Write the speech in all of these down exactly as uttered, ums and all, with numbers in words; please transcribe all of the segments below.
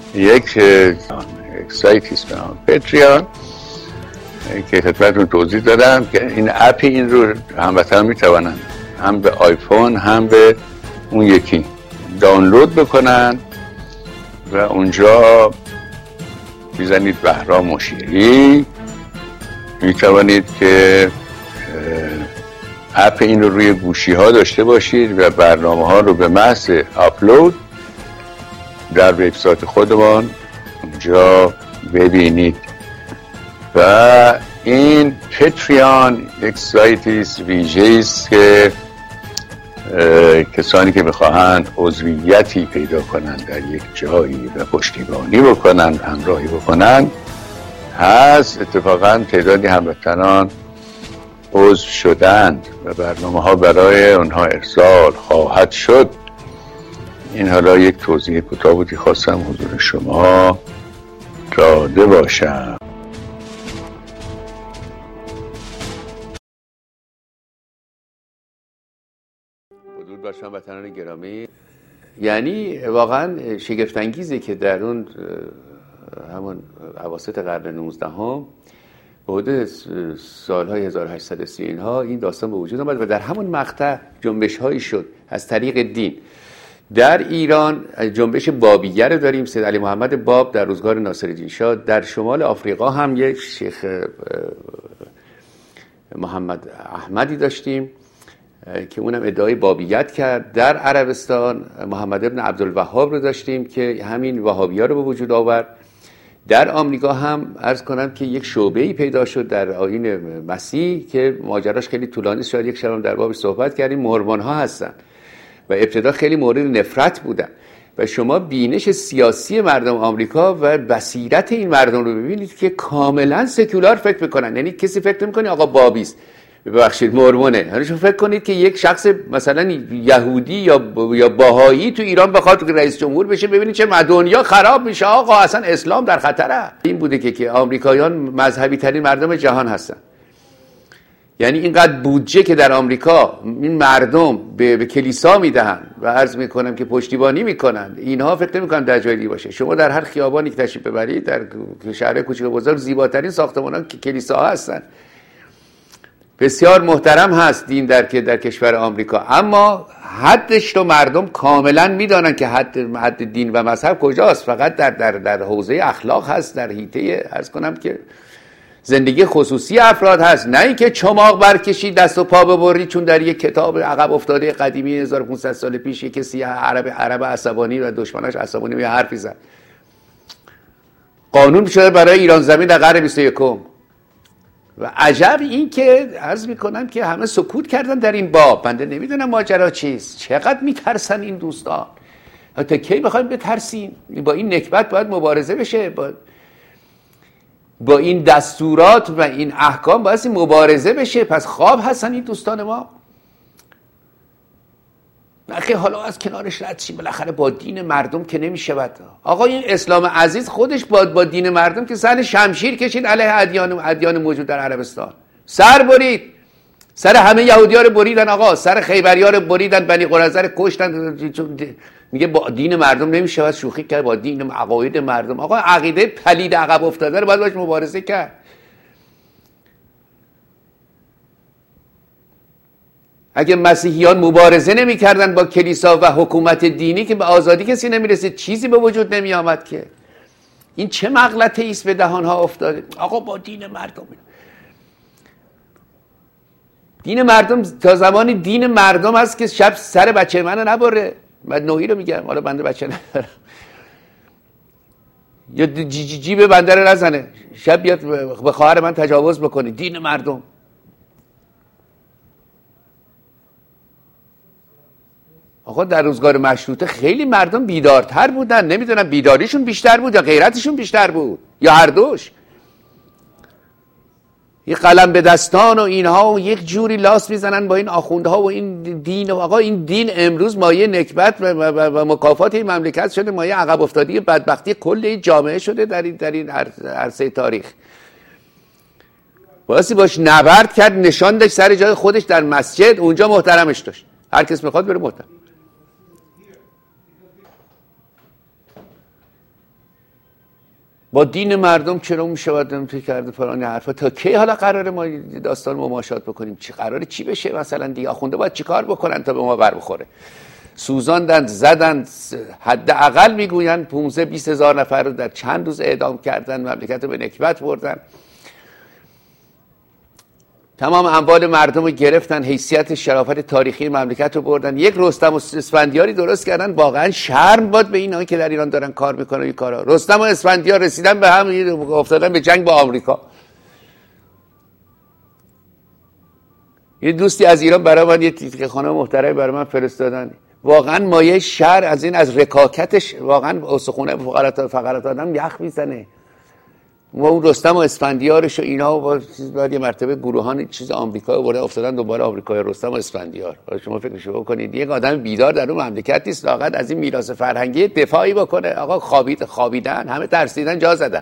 یک یک سایتی است به نام پتریان که خدمتتون توضیح دادم که این اپی این رو هموطنان میتوانن هم به آیفون هم به اون یکی دانلود بکنن و اونجا میزنید بهرام مشیری، میتوانید که اپ این رو روی گوشی ها داشته باشید و برنامه ها رو به محض آپلود در وبسایت خودمان اونجا ببینید. و این پتریان یک سایتی است ویژه‌ای است که کسانی که بخواهند عضویتی پیدا کنند در یک جایی و پشتیبانی بکنند، همراهی بکنند هست. اتفاقا تعدادی هموطنان عضو شدند و برنامه ها برای اونها ارسال خواهد شد. این حالا یک توضیح کوتاه بودی خواستم حضور شما داده باشم. بدرود بر شما وطنان گرامی. یعنی واقعا شگفت انگیزه که در اون همون اواسط قرن نوزدهم به حدود سالهای هزار و هشتصد و سی اینها این داستان به وجود آمد و در همون مقطع جنبش هایی شد از طریق دین. در ایران جنبش بابیه رو داریم، سید علی محمد باب در روزگار ناصرالدین شاه. در شمال آفریقا هم یک شیخ محمد احمدی داشتیم که اونم ادعای بابیت کرد. در عربستان محمد ابن عبدالوهاب رو داشتیم که همین وهابی‌ها رو به وجود آورد. در آمریکا هم عرض کنم که یک شعبه‌ای پیدا شد در آیین مسیح که ماجراش خیلی طولانی است، شاید یک شب هم در بابش صحبت کردیم. مورمون‌ها هستن و ابتدا خیلی مورد نفرت بودن و شما بینش سیاسی مردم آمریکا و بصیرت این مردم رو ببینید که کاملا سکولار فکر میکنن. یعنی کسی فکر نمی‌کنه آقا بابیست، ببخشید مورمونه. یعنی شما فکر کنید که یک شخص مثلا یهودی یا یا باهایی تو ایران بخواد رئیس جمهور بشه، ببینید چه دنیا خراب میشه، آقا اصلا اسلام در خطره. این بوده که که آمریکاییان مذهبی ترین مردم جهان هستن. یعنی اینقدر بودجه که در آمریکا این مردم به, به کلیسا میدهن و عرض میکنم که پشتیبانی میکنن، اینها فکر نمیکنن در جایی باشه. شما در هر خیابانی که تشریف ببرید در شهر کوچیک و بزرگ زیباترین ساختمان‌ها که کلیساها هستن. بسیار محترم هست دین در که در کشور آمریکا، اما حدش رو مردم کاملا میدانن که حد حد دین و مذهب کجاست. فقط در در در حوزه اخلاق هست، در حیطه عرض کنم که زندگی خصوصی افراد هست، نه اینکه چماق برکشی دست و پا ببری. چون در یک کتاب عقب افتاده قدیمی هزار و پانصد سال پیش یک کسی عرب عرب عصبانی و دشمناش عصبانی می حرفی زد. قانون شده برای ایران زمین در قرن بیست و یکم. و عجب این که عرض میکنم که همه سکوت کردن در این باب. بنده نمیدونم ماجرا چیست، چقدر میترسن این دوستان. تا کی بخوایم بترسیم؟ با این نکبت باید مبارزه بشه، با با این دستورات و این احکام باید مبارزه بشه. پس خواب هستن این دوستان ما. نخی حالا از کنارش رد شیم، بالاخره با دین مردم که نمیشود. آقا این اسلام عزیز خودش با با دین مردم که سر شمشیر کشید علیه ادیان ادیان موجود در عربستان، سر برید، سر همه یهودی‌ها رو بریدن. آقا سر خیبری‌ها رو بریدن، بنی قریظه رو کشتن. میگه با دین مردم نمیشود شوخی کرد، با دین عقاید مردم. آقا عقیده پلید عقب افتاده رو باید باش مبارزه کرد. اگه مسیحیان مبارزه نمی کردن با کلیسا و حکومت دینی که به آزادی کسی نمی رسید، چیزی به وجود نمی آمد. که این چه مغلطه‌ای است به دهانها افتاده. آقا با دین مردم، دین مردم تا زمانی دین مردم است که شب سر بچه منو نبره. من نوحی رو میگم، حالا بنده بچه ندارم، یا جیب بنده رو نزنه، شب بیاد به خواهر من تجاوز بکنه. دین مردم. آقا در روزگار مشروطه خیلی مردم بیدارتر بودن. نمیدونم بیداریشون بیشتر بود یا غیرتشون بیشتر بود یا هر دوش. یه قلم به دستان و اینها و یک جوری لاس میزنن با این آخوندها و این دین. و آقا این دین امروز مایه نکبت و, و, و مکافات این مملکت شده، مایه عقب افتادی بدبختی کل این جامعه شده در این در این عرصه تاریخ. واسه باش نبرد کرد، نشان داشت سر جای خودش در مسجد، اونجا محترمش داشت. هر کس میخواد بره محترم. با دین مردم چرا میشود فکر کرده فلان حرفا. تا کی حالا قراره ما داستان مماشات بکنیم؟ چی قراره چی بشه؟ مثلا دیگه آخونده باید چیکار بکنن تا به ما بر بخوره؟ سوزاندن، زدن، حداقل میگوین پانزده بیست هزار نفر رو در چند روز اعدام کردن، مملکت رو به نکبت بردن، تمام اموال مردم رو گرفتن، حیثیت شرافت تاریخی مملکت رو بردن. یک رستم و اسفندیاری درست کردن. واقعا شرم باد به اینا که در ایران دارن کار میکنن این کارا. رستم و اسفندیار رسیدن به هم، افتادن به جنگ با آمریکا. یه دوستی از ایران برای من یه تیتر خانم محترم برای من فرستادن، واقعا مایه شر از این، از رکاکتش واقعا استخونه فقرات فقرات آدم یخ میزنه. و اون رستم و اسفندیارش و اینا و بعد یه مرتبه گروهان چیز آمریکا برده افتادن دوباره آمریکای رستم و اسفندیار. شما فکرشو بکنید یک آدم بیدار در اون مملکت نیست واقعا از این میراث فرهنگی دفاعی بکنه. آقا خوابید خوابیدن، همه ترسیدن، جا زدن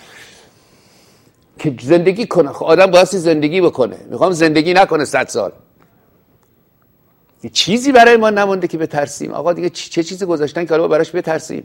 که زندگی کنه. آدم بایستی زندگی بکنه. میخوام زندگی نکنه صد سال. یه چیزی برای ما نمونده که بترسیم. آقا دیگه چه چیزی گذاشتن که حالا براش بترسیم؟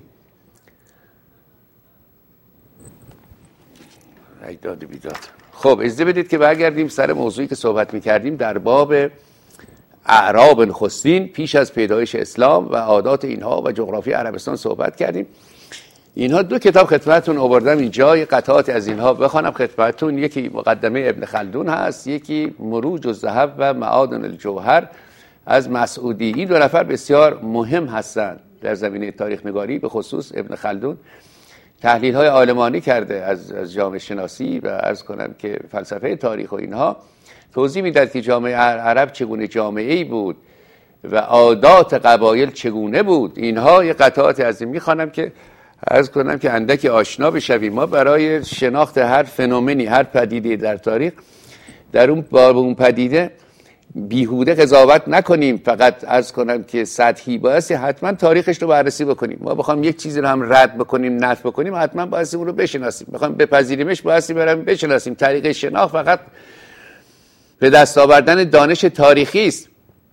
ایداد بیداد. خب اجازه بدید که برگردیم سر موضوعی که صحبت میکردیم در باب اعراب نخستین پیش از پیدایش اسلام و عادات اینها و جغرافی عربستان صحبت کردیم. اینها دو کتاب خدمتتون آوردم اینجا، قطعات از اینها بخوانم خدمتتون. یکی مقدمه ابن خلدون هست، یکی مروج الذهب و معادن الجوهر از مسعودی. این دو نفر بسیار مهم هستند در زمینه تاریخ نگاری، به خصوص ابن خلدون تحلیل های عالمانی کرده از از جامعه شناسی و عرض کنم که فلسفه تاریخ و اینها. توضیح میداد که جامعه عرب چگونه جامعه‌ای بود و عادات قبایل چگونه بود. اینها یه قطعات از این میخوانم که عرض کنم که اندکی آشنا بشویم. ما برای شناخت هر فنومنی، هر پدیده در تاریخ، در اون باب اون پدیده بیهوده قضاوت نکنیم، فقط عرض کنم که سطحی بایستی حتما تاریخش رو بررسی بکنیم. ما بخوام یک چیزی رو هم رد بکنیم، نفی بکنیم، حتما بایستی اون رو بشناسیم. بخوام بپذیریمش بایستی برام بشناسیم. طریق شناخت فقط به دست آوردن دانش تاریخی است.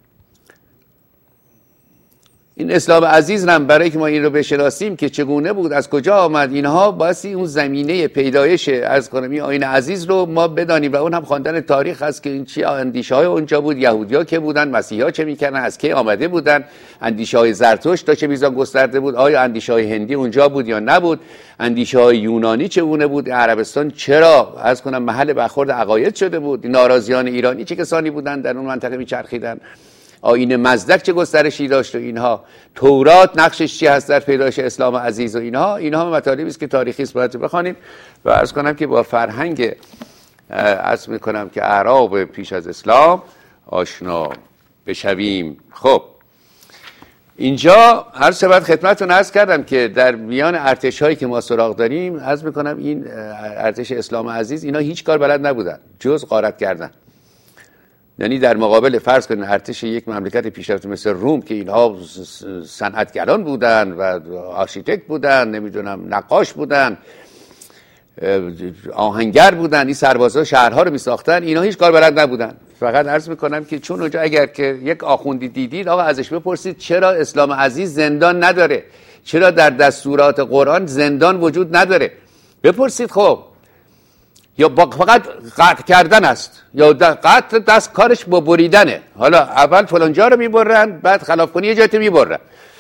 این اسلام عزیز هم برای که ما این رو بشناسیم که چگونه بود، از کجا آمد، اینها بایستی اون زمینه پیدایش از کنم این آیین عزیز رو ما بدانیم و اون هم خواندن تاریخ هست که این چی اندیشه های اونجا بود، یهودیا که بودن، مسیحا چه میکردن، از کی آمده بودن، اندیشه های زرتشت تا چه میزان گسترده بود، آیا اندیشه های هندی اونجا بود یا نبود، اندیشه های یونانی چگونه بود، عربستان چرا از کنم محل برخورد عقاید شده بود، ناراضیان ایرانی چه کسانی بودن در اون منطقه میچرخیدن، آیین مزدک چه گسترشی داشت و اینها، تورات نقشش چی هست در پیدایش اسلام عزیز و اینها. اینها مطالبی است که تاریخی است باید بخوانیم و عرض کنم که با فرهنگ عرض میکنم که اعراب پیش از اسلام آشنا بشویم. خب اینجا هر سبت خدمتتون عرض کردم که در میان ارتش هایی که ما سراغ داریم عرض میکنم این ارتش اسلام عزیز اینا هیچ کار بلد نبودن جز غارت کردن. یعنی در مقابل فرض کنید ارتش یک مملکت پیشرفته مثل روم که اینها صنعتگران بودن و آرشیتکت بودن، نمیدونم نقاش بودن، آهنگر بودن، این سربازا شهرها رو میساختن، اینا هیچ کار بلد نبودن. فقط عرض میکنم که چون اونجا اگر که یک آخوندی دیدید آقا ازش بپرسید چرا اسلام عزیز زندان نداره، چرا در دستورات قرآن زندان وجود نداره، بپرسید. خب یا فقط قطع کردن است یا قطع دست کارش با بریدنه. حالا اول فلان جا رو میبرن، بعد خلاف کنی یه جایت میبرن،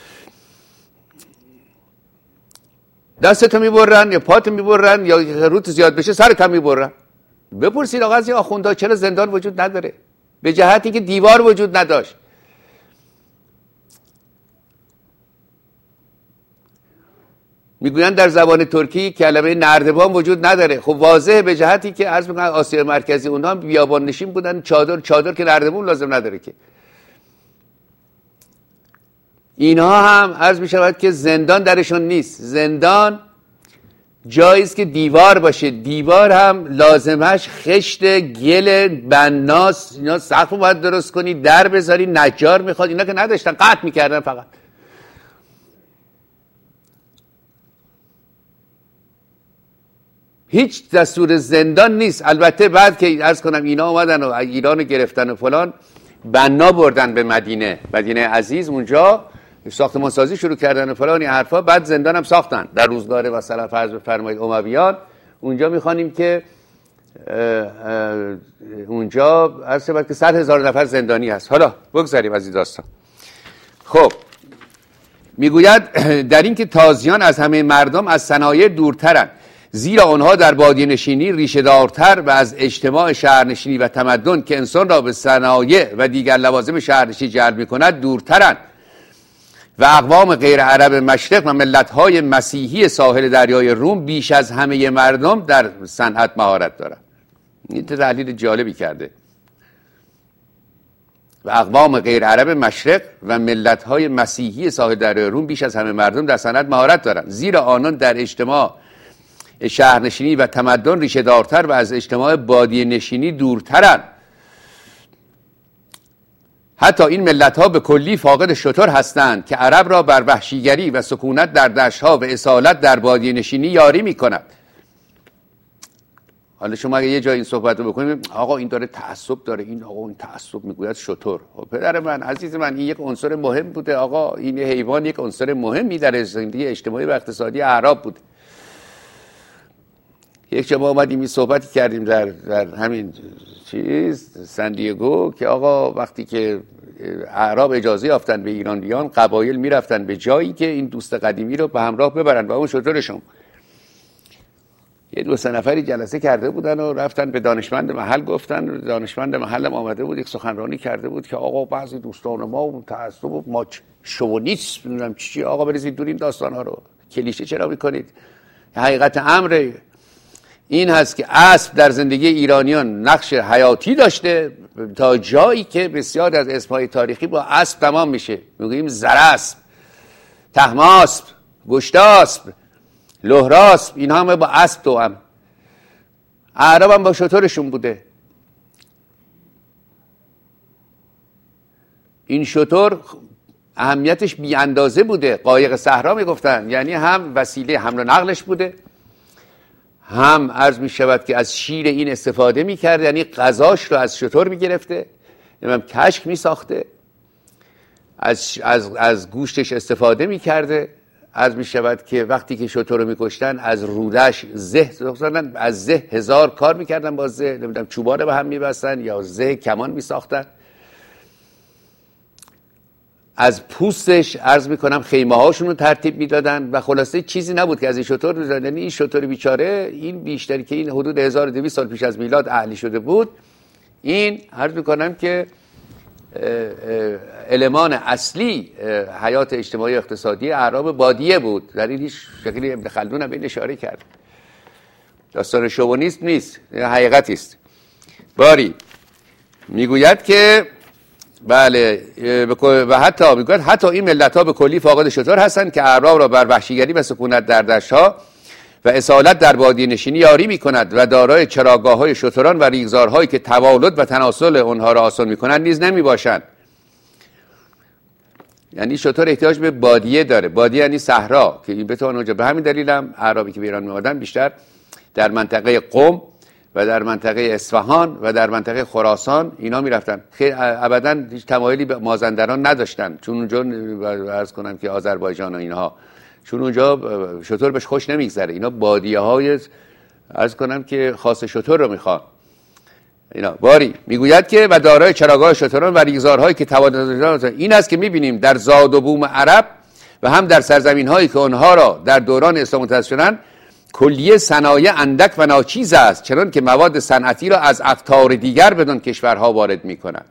دستتو میبرن یا پاتو میبرن یا روت زیاد بشه سرت هم میبرن. بپرسید آقا از این آخوندا چرا زندان وجود نداره، به جهتی که دیوار وجود نداشت. میگویند در زبان ترکی کلمه نردبان وجود نداره. خب واضحه به جهتی که عرض میکنن آسیا مرکزی اونها هم بیابان نشین بودن، چادر چادر که نردبان لازم نداره که. اینها هم عرض میشود که زندان درشون نیست. زندان جایی است که دیوار باشه، دیوار هم لازمش خشت، گل، بناس، اینا سقف باید درست کنی، در بذاری، نجار میخواد، اینا که نداشتن، قطع میکردن فقط. هیچ دستور زندان نیست. البته بعد که عرض کنم اینا اومدن و ایران رو گرفتن و فلان، بنا بردن به مدینه، مدینه عزیز، اونجا ساختمان سازی شروع کردن و فلان حرفا، بعد زندان هم ساختن در روزگار مثلا فرض بفرمایید امویان. اونجا میخوانیم که اونجا عرض شود که صد هزار نفر زندانی هست. حالا بگذاریم از این داستان. خب میگوید در این که تازیان از همه مردم از صنایع دورترند، زیرا آنها در بادیه نشینی ریشه دارتر و از اجتماع شهرنشینی و تمدن که انسان را به صنایع و دیگر لوازم شهرنشینی جلب می‌کند دورترند و اقوام غیر عرب مشرق و ملت‌های مسیحی ساحل دریای روم بیش از همه مردم در صنعت مهارت دارند. این تحلیل جالبی کرده. و اقوام غیر عرب مشرق و ملت‌های مسیحی ساحل دریای روم بیش از همه مردم در صنعت مهارت دارند، زیرا آنان در اجتماع شهرنشینی و تمدن ریشه دارتر و از اجتماع بادیه نشینی دورترند. حتی این ملت‌ها به کلی فاقد شتر هستند که عرب را بر وحشیگری و سکونت در دشت‌ها و اصالت در بادیه نشینی یاری می‌کند. حالا شما اگه یه جای این صحبت رو بکنید، آقا این داره تعصب داره، این آقا این تعصب میگوید شتر. پدر من، عزیز من، این یک عنصر مهم بوده. آقا این حیوان یک عنصر مهمی در زندگی اجتماعی و اقتصادی اعراب بود. یک جا ما اومدیم این صحبتی کردیم در در همین چیز سندیگو که آقا وقتی که اعراب اجازه یافتن به ایران بیان، قبایل میرفتن به جایی که این دوست قدیمی رو به همراه ببرن و اون شترشون. یه دو سه نفری جلسه کرده بودن و رفتن به دانشمند محل گفتن. دانشمند محل هم آمده بود، یک سخنرانی کرده بود که آقا بعضی دوستان ما تعصب و ما شوونیسم نمیدونم چی. آقا بریزید دور این داستان ها رو، کلیشه چرا میکنید؟ حقیقت امر این هست که اسب در زندگی ایرانیان نقش حیاتی داشته تا جایی که بسیار از اسمهای تاریخی با اسب تمام میشه. میگوییم زراسب، طهماسب، گشتاسب، لهراسب، این همه با اسب تو هم. اعراب هم با شترشون بوده. این شتر اهمیتش بی اندازه بوده. قایق صحرا میگفتن، یعنی هم وسیله حمل و نقلش بوده، هم عرض می شود که از شیر این استفاده می کرد، یعنی غذاش رو از شتر می گرفته، هم کشک می ساخته، از, از, از گوشتش استفاده می کرده. عرض می شود که وقتی که شتر رو می کشتن از رودش زه ساختن، از زه هزار کار می کردن، با زه نمیدونم چوبا رو به هم می بستن یا زه کمان می ساختن. از پوستش عرض میکنم خیمه هاشون رو ترتیب میدادن و خلاصه چیزی نبود که از این شتر می‌زدن. یعنی این شتر بیچاره، این بیشتری که این حدود هزار و دویست سال پیش از میلاد اهلی شده بود، این عرض میکنم که المان اصلی حیات اجتماعی اقتصادی اعراب بادیه بود. در این هیچ شکلی ابن خلدون هم این اشاره کرد. داستان شوونیسم نیست، حقیقتی است. باری میگوید که بله، و حتی میگوید حتی این ملت‌ها به کلی فاقد شتر هستند که اعراب را بر وحشیگری و سکونت در دشت‌ها و اصالت در بادیه نشینی یاری می‌کند و دارای چراگاه‌های شتران و ریگزارهایی که توالد و تناسل آنها را آسان می‌کنند نیز نمی‌باشند. یعنی شتر احتیاج به بادیه داره. بادیه یعنی صحرا که این بتوان اونجا. به همین دلیل هم اعرابی که به ایران می‌آمدن بیشتر در منطقه قم و در منطقه اصفهان و در منطقه خراسان اینا میرفتن. خیلی ابداً هیچ تمایلی به مازندران نداشتن، چون اونجا عرض کنم که آذربایجان و اینها، چون اونجا شتر بهش خوش نمیگذره. اینا بادیه های عرض کنم که خاص شتر رو میخوان. اینا باری میگوید که و دارای چراگاه شتران و ریگزارهایی که توانایی این است که میبینیم در زاد و بوم عرب و هم در سرزمین هایی که آنها را در دوران اسلام متأسس شدند کلیه صنایع اندک و ناچیز است، چنان که مواد صنعتی را از اقطار دیگر بدون کشورها وارد میکنند.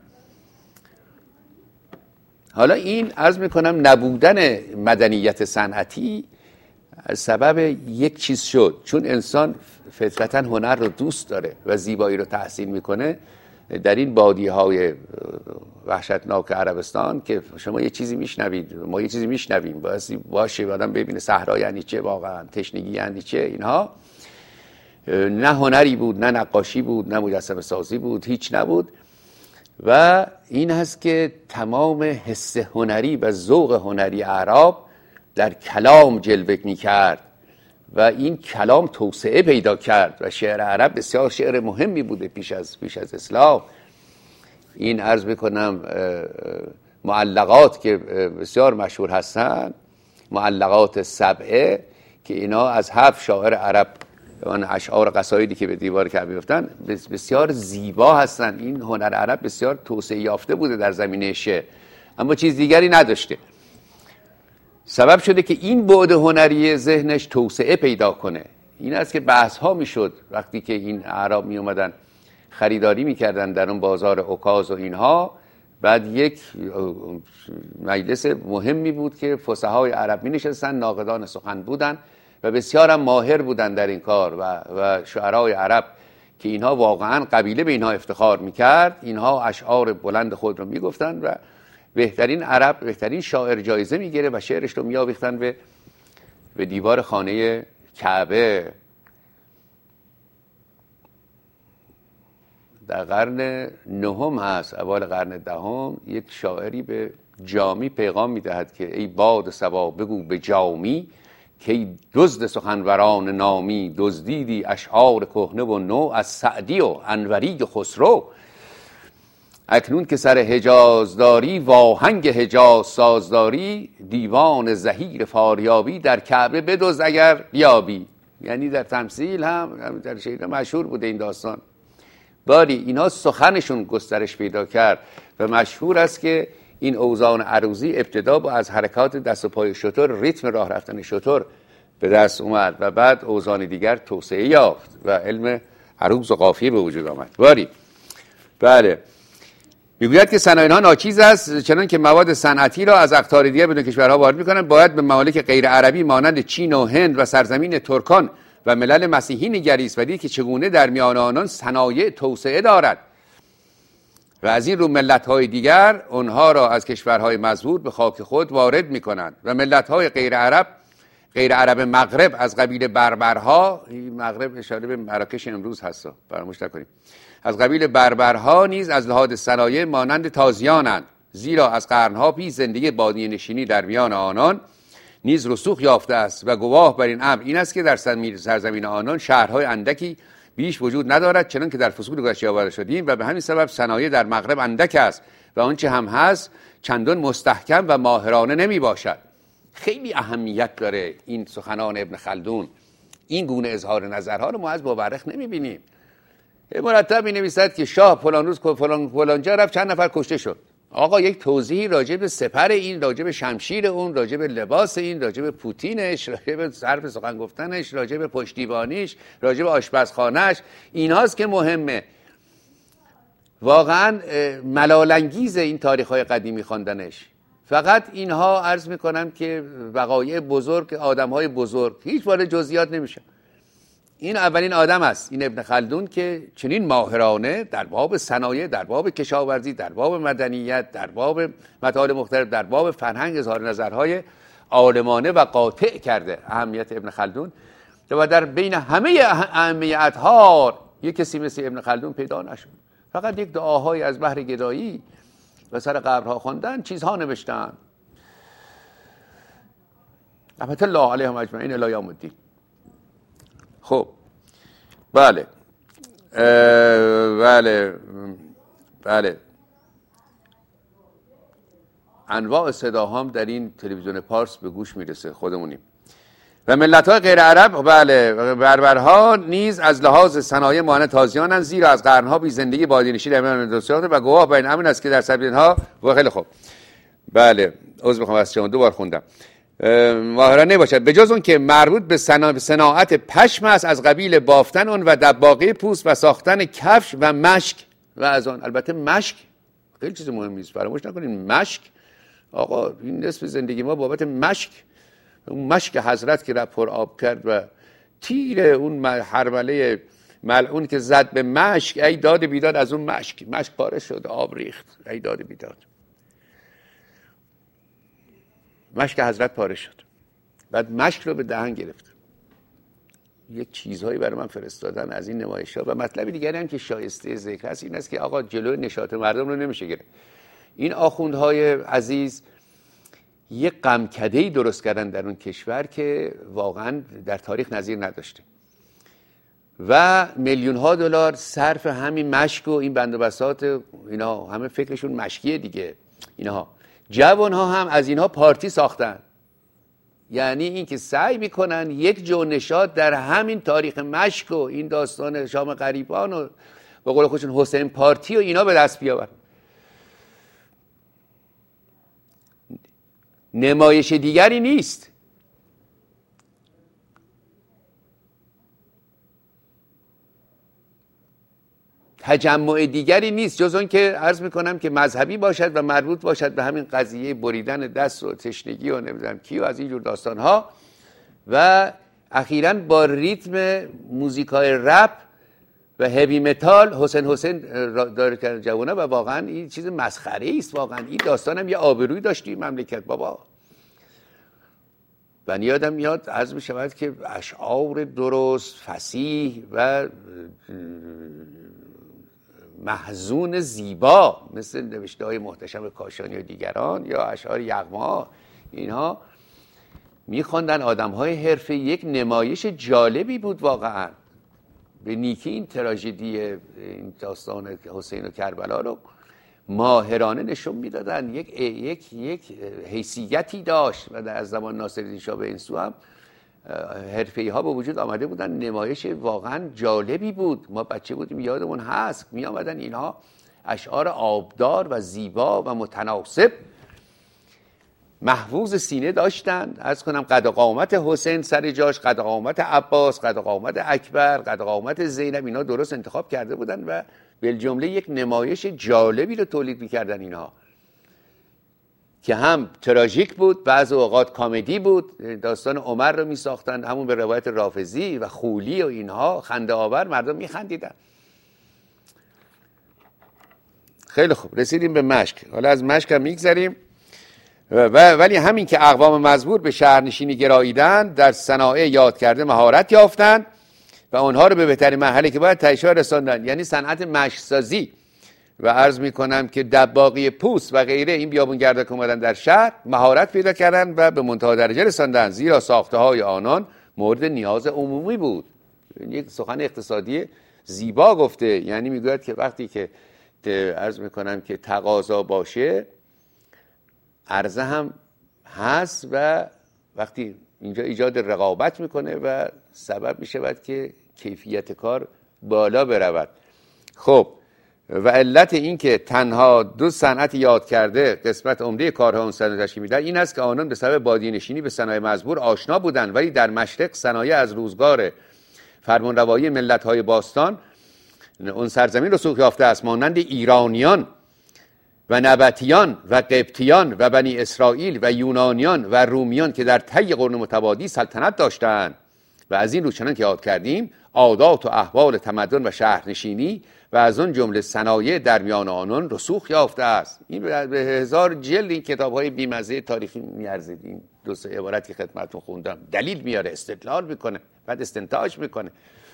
حالا این عرض میکنم نبودن مدنیت صنعتی سبب یک چیز شد، چون انسان فطرتاً هنر رو دوست داره و زیبایی رو تحسین میکنه. در این بادیه های وحشتناک عربستان که شما یه چیزی میشنوید، ما یه چیزی میشنویم، باعثی باشه آدم ببینه صحرا یعنی چه، واقعا تشنگی یعنی چه. اینها نه هنری بود، نه نقاشی بود، نه مجسمه سازی بود، هیچ نبود. و این هست که تمام حس هنری و ذوق هنری اعراب در کلام جلوه میکرد و این کلام توسعه پیدا کرد و شعر عرب بسیار شعر مهمی بوده پیش از پیش از اسلام. این عرض بکنم معلقات که بسیار مشهور هستن، معلقات سبعه که اینا از هفت شاعر عرب اون اشعار قصایدی که به دیوار کعبه گفتن بسیار زیبا هستن. این هنر عرب بسیار توسعه یافته بوده در زمینه شعر، اما چیز دیگری نداشته. سبب شده که این بعد هنری ذهنش توسعه پیدا کنه. این است که بحث ها میشد وقتی که این اعراب می اومدن خریداری میکردن در اون بازار عکاظ و اینها. بعد یک مجلس مهمی بود که فصحای عرب می نشستن، ناقدان سخن بودن و بسیار هم ماهر بودن در این کار و, و شعرای عرب که اینها واقعا قبیله به اینها افتخار میکرد. اینها اشعار بلند خود رو میگفتن و بهترین عرب، بهترین شاعر جایزه میگیره و شعرش رو میآویختن به به دیوار خانه کعبه. در قرن نهم هست، اول قرن دهم، یک شاعری به جامی پیغام میدهد که ای باد صبا بگو به جامی که ای دزد سخنوران نامی، دزدیدی اشعار کهنه و نو از سعدی و انوری و خسرو. اکنون که سر حجاز داری واهنگ حجاز سازداری، دیوان زهیر فاریابی در کعبه بدزد اگر بیابی. یعنی در تمثیل هم در شعر مشهور بوده این داستان. باری اینا سخنشون گسترش پیدا کرد و مشهور است که این اوزان عروضی ابتدا با از حرکات دست و پای شتر، ریتم راه رفتن شتر به دست اومد و بعد اوزان دیگر توسعه یافت و علم عروض و قافیه به وجود آمد. باری بله، میگوید که صنایع ها ناچیز است، چنان که مواد صنعتی را از اقطار دیگر بدون کشورها وارد میکنند. باید به ممالک غیر عربی مانند چین و هند و سرزمین ترکان و ملل مسیحی نگریست و دید که چگونه در میان آنان صنایع توسعه دارد و از این رو ملت‌های دیگر آنها را از کشورهای مزبور به خاک خود وارد می‌کنند و ملت‌های غیر عرب، غیر عرب مغرب از قبیل بربرها، این مغرب اشاره به مراکش امروز هست، فراموش نکنیم، از قبیل بربرها نیز از لحاظ صنایع مانند تازیانند، زیرا از قرنها پیش زندگی بادیه نشینی در میان آنان نیز رسوخ یافته است و گواه بر این امر این است که در سرزمین آنان شهرهای اندکی بیش وجود ندارد، چنان که در فصول گذشته آورده شدیم، و به همین سبب صنایع در مغرب اندک است و آنچه هم هست چندان مستحکم و ماهرانه نمی باشد. خیلی اهمیت داره این سخنان ابن خلدون. این گونه اظهار نظرها رو ما از مورخ نمی بینیم. مرتب می نویسد که شاه فلان روز فلان فلان جا رفت، چند نفر کشته شد. آقا یک توضیحی راجع به سپر این، راجع به شمشیر اون، راجع به لباس این، راجع به پوتینش، راجع به صرف سخن گفتنش، راجع به پشتیبانیش، راجع به آشپزخانهش، ایناست که مهمه. واقعا ملال‌انگیز این تاریخ‌های قدیمی خواندنش. فقط اینها عرض میکنم که وقایع بزرگ، آدم‌های بزرگ، هیچ وارد جزئیات نمیشه. این اولین آدم است، این ابن خلدون، که چنین ماهرانه در باب صنایع، در باب کشاورزی، در باب مدنیت، در باب مطالب مختلف، در باب فرهنگ اظهار نظرهای عالمانه و قاطع کرده. اهمیت ابن خلدون و در بین همه ائمه اطهار یک کسی مثل ابن خلدون پیدا نشد. فقط یک دعاهای از بحر گدایی و سر قبرها خواندن، چیزها نوشتن. رحمت الله علیهم اجمعین الی یوم الدین. خب بله بله بله انواع صداهام در این تلویزیون پارس به گوش میرسه، خودمونیم. و ملت‌های غیر عرب، بله، بربرها نیز از لحاظ صنایع مانند تازیانند، زیرا از قرنها بی زندگی بادیه‌نشینی در میان دوستان و گواه بر این امر است که در سرزمین‌ها و خیلی خوب. بله عذر می‌خوام از شما، دو بار خوندم. ماهرانه باشد، به جز اون که مربوط به صناعت پشم است، از قبیل بافتن اون و دباغی پوست و ساختن کفش و مشک و از آن. البته مشک خیلی چیز مهمی است، فراموش نکنین. مشک آقا این نصف زندگی ما بابت مشک، اون مشک حضرت که را پر آب کرد و تیر اون حرمله ملعون که زد به مشک، ای داد بیداد از اون مشک، مشک پاره شد، آب ریخت، ای داد بیداد، مشک حضرت پاره شد. بعد مشک رو به دهن گرفت. یک چیزهایی برای من فرستادن از این نمایش‌ها. و مطلب دیگری هم که شایسته ذکر است این است که آقا جلوی نشاط مردم رو نمیشه گرفت. این آخوندهای عزیز یک غمکده‌ای درست کردن در اون کشور که واقعا در تاریخ نظیر نداشته و میلیون ها دلار صرف همین مشک و این بند و بساط، اینا همه فکرشون مشکیه دیگه، اینها جوان ها هم از اینها پارتی ساختن. یعنی این که سعی میکنن یک جو نشاط در همین تاریخ مشک و این داستان شام غریبان و به قول خودشون حسین پارتی و اینا به دست بیاورن. نمایش دیگری نیست. تجمع دیگری نیست جز اون که عرض میکنم که مذهبی باشد و مربوط باشد به همین قضیه بریدن دست و تشنگی و نمیدونم کی و از اینجور داستان ها و اخیراً با ریتم موزیکای رپ و هیوی متال حسین حسین داره کردن جوانه و واقعا این چیز مسخره است. واقعا این داستان هم یه آبروی داشتی مملکت بابا. و یادم میاد عرض میشود که اشعار درست فصیح و محزون زیبا مثل نوشته های محتشم کاشانی و دیگران یا اشعار یغما اینها میخوندن آدم های حرفه. یک نمایش جالبی بود واقعا. به نیکی این تراژدی این داستان حسین و کربلا رو ماهرانه نشون میدادن. یک یک یک حیثیتی داشت و در زمان ناصرالدین شاه به این سو هم حرفه‌ای ها به وجود آمده بودن. نمایش واقعا جالبی بود. ما بچه بودیم یادمون هست می آمدن اینها اشعار آبدار و زیبا و متناسب محفوظ سینه داشتن. عرض کنم قد و قامت حسین سر جاش، قد و قامت عباس، قد و قامت اکبر، قد و قامت زینب، اینا درست انتخاب کرده بودن و بالجمله یک نمایش جالبی رو تولید می‌کردن اینها که هم تراژیک بود، بعض اوقات کمدی بود. داستان عمر رو می‌ساختن همون به روایت رافضی و خولی و اینها خنده آور، مردم می‌خندیدن. خیلی خوب رسیدیم به مشک. حالا از مشک هم می‌گذریم و ولی همین که اقوام مزبور به شهرنشینی گراییدند در صنایع یاد کرده مهارت یافتند و اونها رو به بهترین مرحله که باید تشریح رساندن. یعنی صنعت مشک سازی و عرض میکنم که دباغی پوست و غیره این بیابونگردا که اومدن در شهر مهارت پیدا کردن و به منتهی درجه رساندن، زیرا ساخته های آنان مورد نیاز عمومی بود. یک سخن اقتصادی زیبا گفته. یعنی میگوید که وقتی که عرض میکنم که تقاضا باشه عرضه هم هست و وقتی اینجا ایجاد رقابت میکنه و سبب میشود که کیفیت کار بالا برود. خب و علت این که تنها دو صنعت یاد کرده قسمت عمده کارها اون صنعت تشکیل میدن این است که آنان به سبب بادیه‌نشینی به صنایع مزبور آشنا بودند، ولی در مشرق صنایع از روزگار فرمانروایی ملت‌های باستان اون سرزمین رسوخ یافته است، مانند ایرانیان و نبطیان و قبطیان و بنی اسرائیل و یونانیان و رومیان که در طی قرون متبادی سلطنت داشتند. و از این رو چنان که یاد کردیم عادات و احوال تمدن و شهرنشینی و از اون جمله صنایع در میان آنان رسوخ یافته است. این به هزار جلد این کتاب‌های بی‌مزه تاریخی میارزید. این دو سه عبارتی خدمتتون خوندم دلیل میاره، استدلال میکنه، بعد استنتاج میکنه.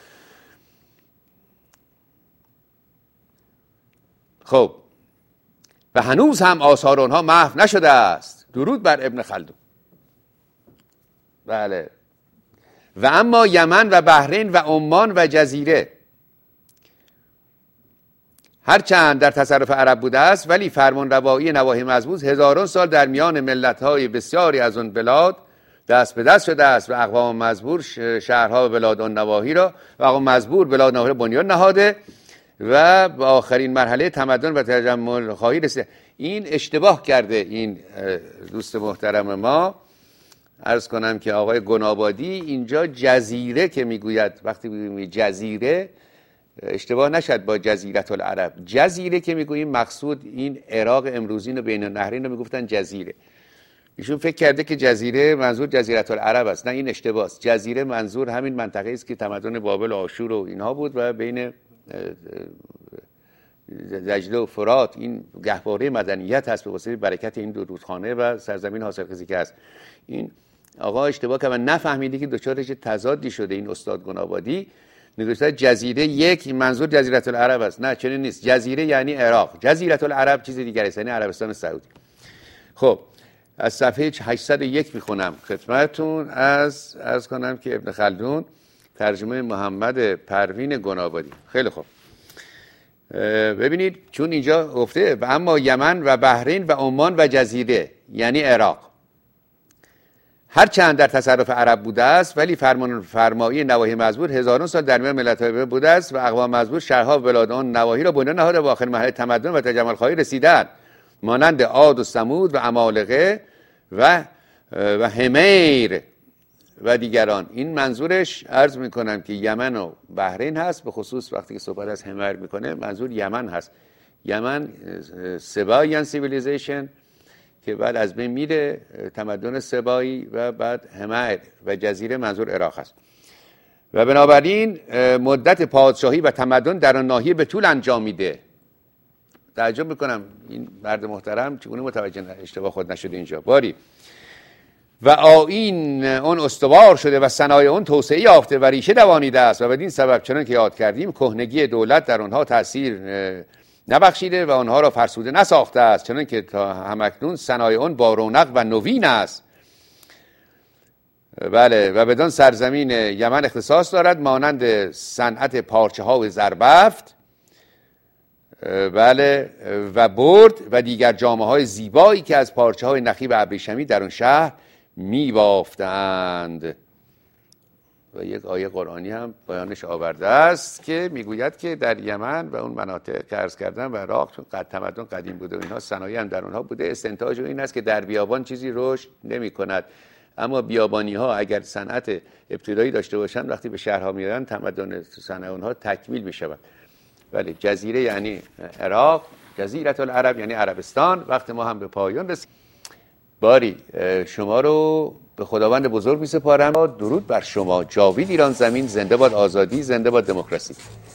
خب و هنوز هم آثار آنها محو نشده است. درود بر ابن خلدون. بله. و اما یمن و بحرین و عمان و جزیره هرچند در تصرف عرب بوده است، ولی فرمان روایی نواحی مزبور هزاران سال در میان ملت‌های بسیاری از آن بلاد دست به دست شده است و اقوام مزبور شهرها و بلاد آن نواحی را و اقوام مزبور بلاد نواحی بنیان نهاده و به آخرین مرحله تمدن و تجمل خواهی رسیده. این اشتباه کرده این دوست محترم ما. عرض کنم که آقای گنابادی اینجا جزیره که میگوید، وقتی میگوید جزیره اشتباه نشد با جزیرت العرب. جزیره که میگوییم مقصود این عراق امروزین و بین النهرین رو میگفتن جزیره. ایشون فکر کرده که جزیره منظور جزیرت العرب است. نه، این اشتباه است. جزیره منظور همین منطقه است که تمدن بابل و آشور و اینها بود و بین دجله و فرات این گهواره مدنیت هست به واسطه برکت این دو رودخانه و سرزمین حاصلخیزی که هست. این آقا اشتباه که من نفهمیده که دچار چه تضادی شده این استاد گنابادی. نگوشته جزیره یک منظور جزیره العرب است. نه، چنین نیست. جزیره یعنی عراق، جزیره العرب چیز دیگری است، یعنی عربستان سعودی. خب از صفحه هشتصد و یک میخونم خدمتتون از از کنم که ابن خلدون ترجمه محمد پروین گنابادی. خیلی خوب. ببینید چون اینجا گفته و اما یمن و بحرین و عمان و جزیره یعنی عراق هر چند در تصرف عرب بوده است ولی فرمان فرمایی نواحی مزبور هزاران سال در میان ملت‌های بوده است و اقوام مزبور شهرها و بلاد آن نواحی را بنیان نهاده و آخر مرحله تمدن و تجمل خواهی رسیدند مانند عاد و ثمود و عمالقه و و همیر و دیگران. این منظورش عرض میکنم که یمن و بحرین هست، به خصوص وقتی که صحبت از همیر میکنه منظور یمن هست. یمن سبایان سیویلیزیشن که بعد از بین میره تمدن سبایی و بعد همیر و جزیره منظور عراق هست و بنابراین مدت پادشاهی و تمدن در آن ناحیه به طول انجام میده. تعجب میکنم این مرد محترم چگونه متوجه اشتباه خود نشده اینجا. باری و آیین اون استوار شده و صنایع اون توسعه یافته و ریشه دوانیده است و بدین سبب چنان که یاد کردیم کهنگی دولت در آنها تأثیر نبخشیده و آنها را فرسوده نساخته است چنان که تا همکنون صنایع اون با رونق و نوین است. بله و بدان سرزمین یمن اختصاص دارد مانند صنعت پارچه ها و زربفت بله و برد و دیگر جامه های زیبایی که از پارچه های نخی و ابریشمی در اون شهر می بافتند. و یک آیه قرآنی هم بیانش آورده است که میگوید که در یمن و اون مناطق که عرض کردم و عراق چون قد تمدن قدیم بوده و اینها صنایع هم در اونها بوده استنتاج این است که در بیابان چیزی رشد نمی کند اما بیابانی ها اگر صنعت ابتدایی داشته باشند وقتی به شهرها میرن تمدن صنایع اونها تکمیل می شود. ولی جزیره یعنی عراق، جزیره العرب یعنی عربستان. وقت ما هم به پایان رسید. باری شما رو به خداوند بزرگ می سپارم. درود بر شما. جاوید ایران زمین. زنده باد آزادی، زنده باد دموکراسی.